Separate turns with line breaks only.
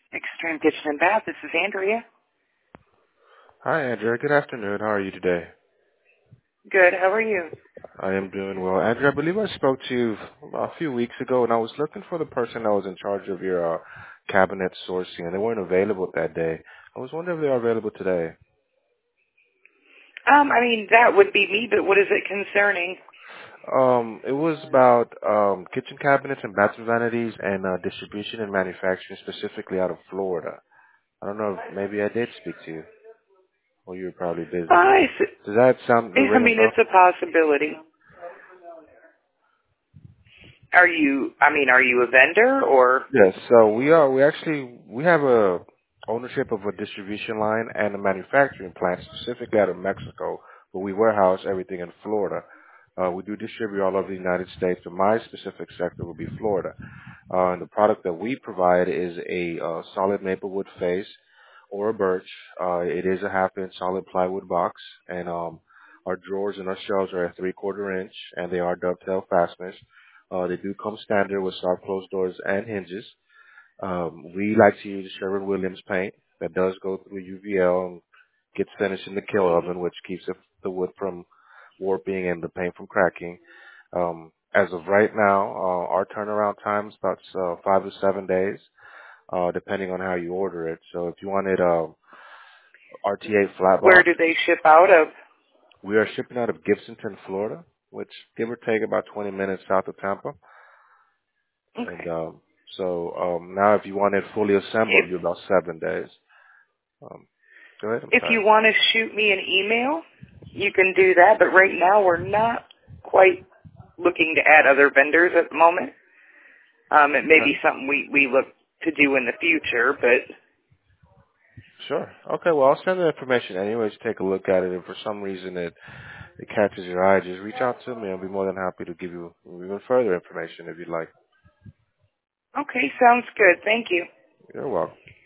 Extreme Kitchen and Bath. This is Andrea.
Hi, Andrea. Good afternoon. How are you today?
Good. How are you?
I am doing well. Andrea, I believe I spoke to you a few weeks ago, and I was looking for the person that was in charge of your cabinet sourcing, and they weren't available that day. I was wondering if they are available today.
That would be me, but what is it concerning?
It was about kitchen cabinets and bathroom vanities and distribution and manufacturing specifically out of Florida. I don't know if maybe I did speak to you, or you were probably busy. Does that sound ring a bell?
It's a possibility. Are you a vendor or?
Yes, so we have a ownership of a distribution line and a manufacturing plant specifically out of Mexico, but we warehouse everything in Florida. We do distribute all over the United States, but my specific sector will be Florida. And the product that we provide is a solid maple wood face or a birch. It is a half-inch solid plywood box, and our drawers and our shelves are a 3/4 inch, and they are dovetail fasteners. They do come standard with soft closed doors and hinges. We like to use Sherwin-Williams paint that does go through UVL and gets finished in the kill oven, which keeps the wood from warping and the paint from cracking. As of right now, our turnaround time is about 5 to 7 days, depending on how you order it. So if you wanted RTA flat
Where
box,
do they ship out of?
we are shipping out of Gibsonton, Florida, which give or take about 20 minutes south of Tampa. And
Okay.
now if you want it fully assembled,
If
you're about 7 days. Um, Go ahead, I'm
if
sorry.
you want to shoot me an email, you can do that. But right now, we're not quite looking to add other vendors at the moment. It may
Okay.
be something we look to do in the future, but
Sure. Okay, well, I'll send the information anyways. Take a look at it. If for some reason it catches your eye, just reach out to me. I'll be more than happy to give you even further information if you'd like.
okay, sounds good. Thank you.
You're welcome.